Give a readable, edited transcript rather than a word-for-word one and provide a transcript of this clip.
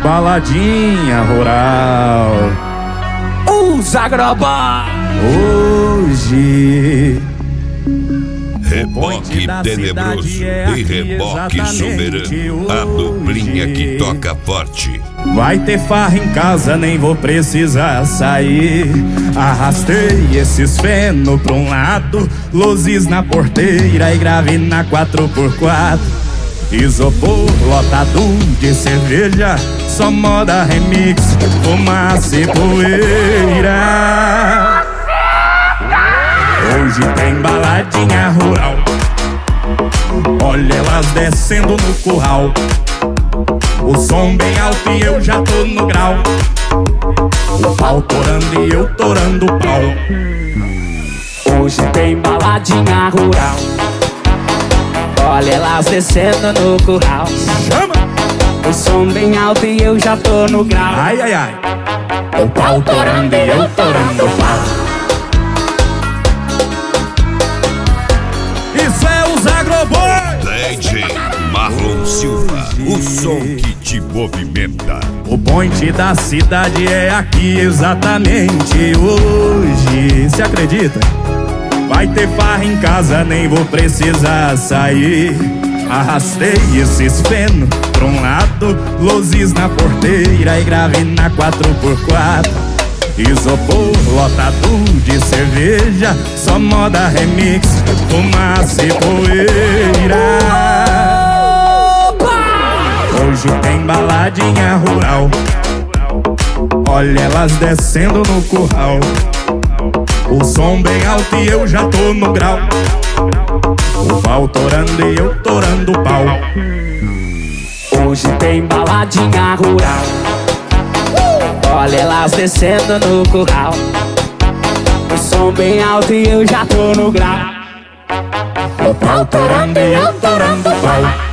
baladinha rural. Os Agroboy. Hoje Reboque tenebroso e reboque soberano. A duplinha que toca forte. vai ter farra em casa, nem vou precisar sair. Arrastei esses feno pra um lado, luzes na porteira e grave na 4x4. Isopor lotado de cerveja, só moda remix, fumaça e poeira. Hoje tem baladinha rural, olha elas descendo no curral. O som bem alto e eu já tô no grau. O pau torando e eu torando o pau. Hoje tem baladinha rural, olha elas descendo no curral. Chama! O som bem alto e eu já tô no grau. Ai, ai, ai. O pau torando e eu torando o pau. Isso é os Agroboy! DJ Marlon Silva, o som que te movimenta. O point da cidade é aqui exatamente hoje. Se acredita? Vai ter farra em casa, nem vou precisar sair. Arrastei esses feno pra um lado, luzes na porteira e grave na 4x4. Isopor lotado de cerveja, só moda remix, fumaça e poeira. Hoje tem baladinha rural, olha elas descendo no curral. O som bem alto e eu já tô no grau. O pau torando e eu torando o pau. Hoje tem baladinha rural, olha elas descendo no curral. O som bem alto e eu já tô no grau. O pau torando e eu torando o pau.